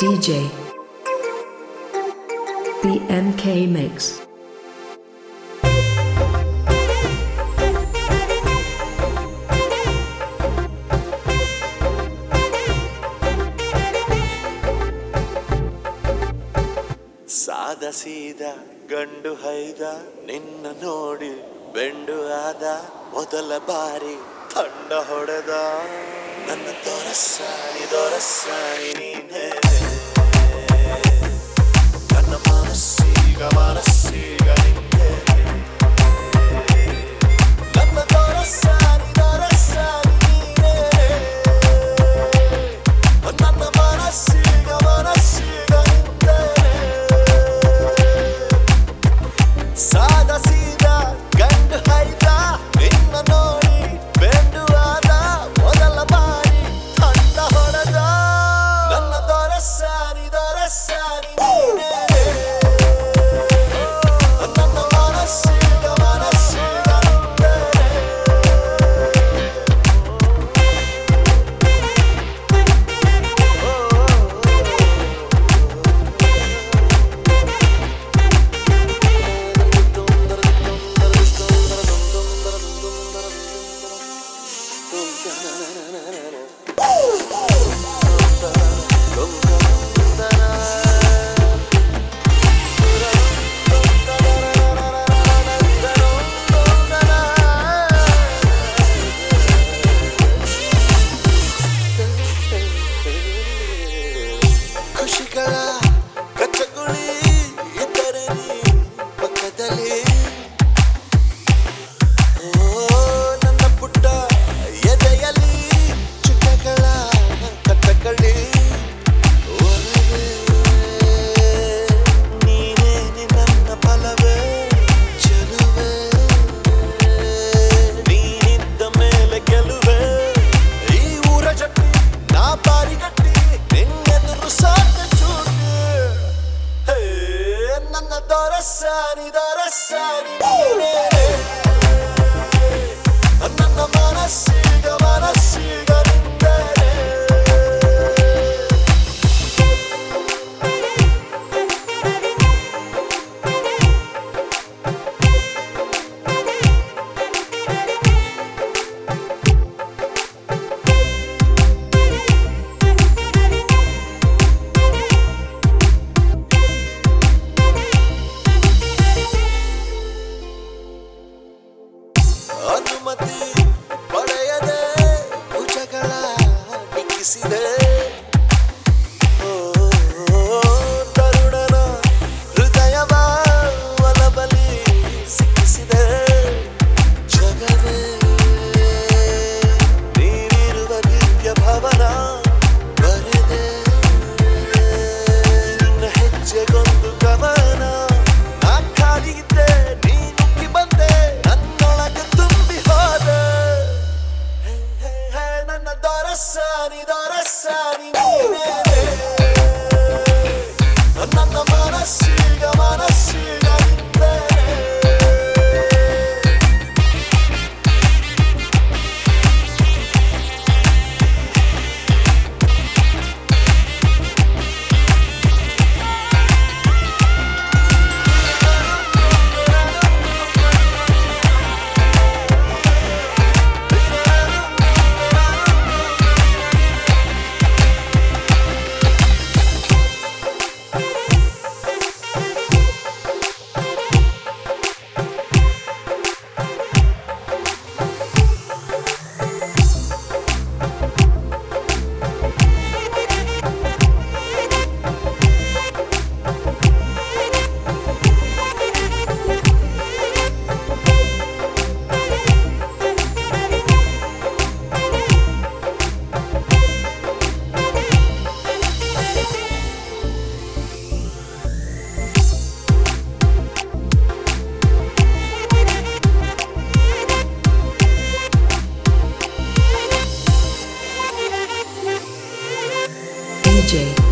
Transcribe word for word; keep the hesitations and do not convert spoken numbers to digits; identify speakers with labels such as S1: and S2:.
S1: D J B M K Mix.
S2: ಸಾದ ಸೀದ ಗಂಡು ಹೈದ ನಿನ್ನ ನೋಡಿ ಬೆಂಡು ಆದ ಮೊದಲ ಬಾರಿ ತಂಡ ಹೊಡೆದ ನನ್ನ ದೊರಸಾನಿ ದೊರಸಾನಿ ನೀನೇ ನನ್ನ ಮನಸ್ಸೀಗ ಮನಸ್ಸೀಗ ನಿಂದೆ ನನ್ನ ದೊರಸಾನಿ ದೊರಸಾನಿ ನೀನೇ ನನ್ನ ಮನಸ್ಸೀಗ ಮನಸ್ಸೀಗ ನಿಂದೆ ಸಾದ ಸೀದ ಗಂಡು ಹೈದ ನಿನ್ನ ನೋಡಿ ಬೆಂಡು ಆದ ಮೊದಲ ಬಾರಿ ತಂಡ ಹೊಡೆದ ನನ್ನ ದೊರಸಾನಿ ದೊರಸಾನಿ ನೀನೇ ನನ್ನ ಮನಸ್ಸೀಗ ಮನಸ್ಸೀಗ ನಿಂದೆ ಖುಷಿಗಳ ಕಚ್ಚಗುಳಿ ಇದ್ದರೆ ನೀ ಪಕ್ಕದಲ್ಲಿ ಓ ನನ್ನ ಪುಟ್ಟ ಎದೆಯಲ್ಲಿ ಚುಕ್ಕಗಳ ಕಟ್ಟಕಳಿ ಒಲವೇ ನೀನೇ ನನ್ನ ಫಲವೇ ಚೆಲುವೆ ನೀನಿದ್ದ ಮೇಲೆ ಗೆಲುವೆ ಈ ಊರ ಜಟ್ಟಿ ನಾ ಬಾರಿಗಟ್ಟಿ ನಿನ್ನೆದುರು ಸಾಕ ಚೂಟಿ ಹೇ ನನ್ನ ದೊರಸಾನಿ ದೊರಸಾನಿ ನೀನೇ ನನ್ನ ಮನಸ್ಸೀಗ ಮನಸ್ಸೀಗ ನಿಂದೆ ಅನುಮತಿ ಪಡೆಯದೆ ಭುಜಗಳ ನಿಕ್ಕಿಸಿದೆ ತರುಣನ ಹೃದಯವ ಒಲಬಲಿ ಸಿಕ್ಕಿಸಿದೆ ಜಗವೇ ನೀನಿರುವ ದಿವ್ಯ ಭವನ ಬರೆದೆ ನಿನ್ನ ಹೆಜ್ಜೆಗೊಂದು ಕವನ ನಾ ಖಾಲಿಗಿದ್ದೆ ನೀ ನುಗ್ಗಿ ಬಂದೆ ನನ್ನೊಳಗೆ ತುಂಬಿ ಹೋದೆ ಹೇ, ಹೇ, ಹೇ, ನನ್ನ ದೊರಸಾನಿ ದೊರಸಾನಿ ನೀನೇ ನನ್ನ ಮನಸ್ಸೀಗ ಮನಸ್ಸೀಗ ನಿಂದೆ
S1: D J